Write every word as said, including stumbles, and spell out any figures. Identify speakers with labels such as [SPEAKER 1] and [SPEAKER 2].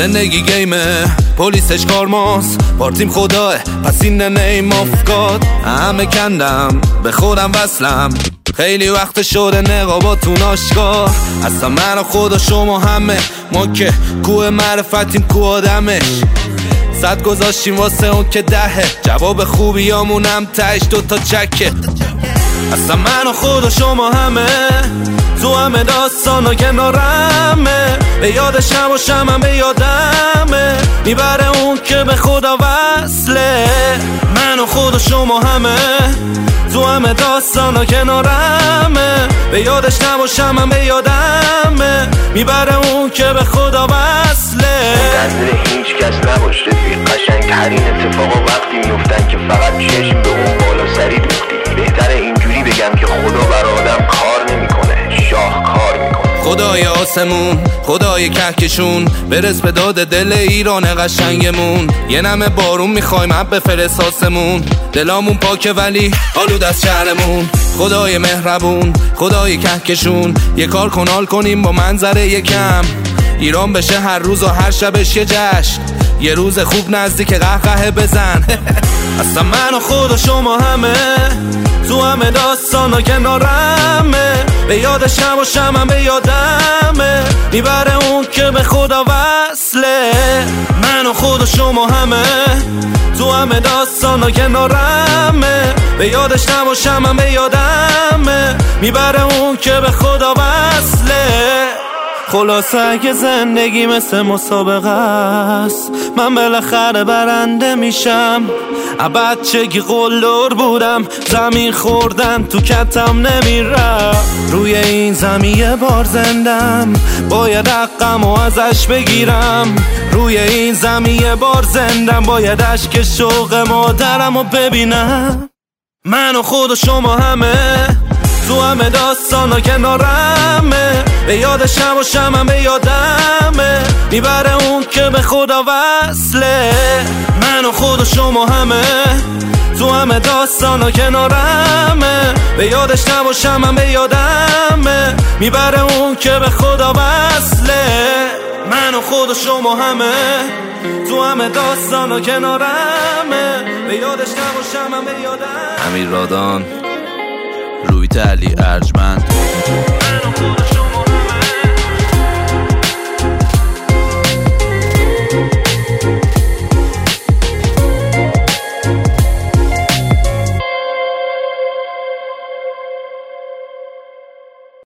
[SPEAKER 1] زندگی گیمه، پلیسش کارماست، پارتیم خداه، پس این نیم آف گاد. همه کندم، به خودم وصلم، خیلی وقت شده نقاباتون آشکار. اصلا من و خدا شما همه، ما که کوه معرفتیم کوه آدمش. صد گذاشتیم واسه اون که دهه، جواب خوبیامونم تهش دوتا چکه. اصلا من و خدا شما همه، تو همه داستانا کنارمه. به یادش نباشم هم به یادمه، میبره اون که به خدا وصله. من و خدا شما همه، تو همه داستانا کنارمه. به یادش نباشم هم به یادمه، میبره اون که به خدا وصله.
[SPEAKER 2] منتظر هیچ کس نباش رفیق، قشنگ ترین اتفاقا وقتی میفتن که فقط چشم به اون بالا سری دوختی. بهتره اینجوری بگم که خدا برای آدم کار نمیکنه، شاه کار میکنه.
[SPEAKER 1] خدای آسمون، خدای کهکشون، برس به داد دل ایران قشنگمون. یه نمه بارون میخوایم اب بفرست آسمون، دلامون پاکه ولی آلود از شهرمون. خدای مهربون، خدای کهکشون، یه کار کنال کنیم با منظره یکم. ایران بشه هر روز و هر شبش یه جشن، یه روز خوب نزدیک قهقه بزن. اصلا من و خدا شما همه، تو همه داستانا کنارمه. به یادش نباشم هم به یادمه، میبره اون که به خدا وصله. من و خدا شما همه، تو همه داستانا کنارمه. به یادش نباشم هم به یادمه، میبره اون که به خدا وصله. خلاصه اگه زندگی مثل مسابقه است، من بالاخره برنده میشم. بچگی قلدر بودم، زمین خوردن تو کتم نمیرم. روی این زمین یه بار زندم، باید حقم و ازش بگیرم. روی این زمین یه بار زندم، باید اشک شوق مادرم رو ببینم. من و خود و شما همه، تو همه داستانا کنارمه. به یادش نباشم هم به یادمه، میبره اون که به خدا وصله. من و خود و شما همه، تو همه داستانا کنارمه. به یادش نباشم هم به یادمه، میبره اون که به خدا وصله. من و خود و شما همه، تو همه داستانا کنارمه. به یادش نباشم هم به یادمه. امیر رادان، روی علی ارجمند.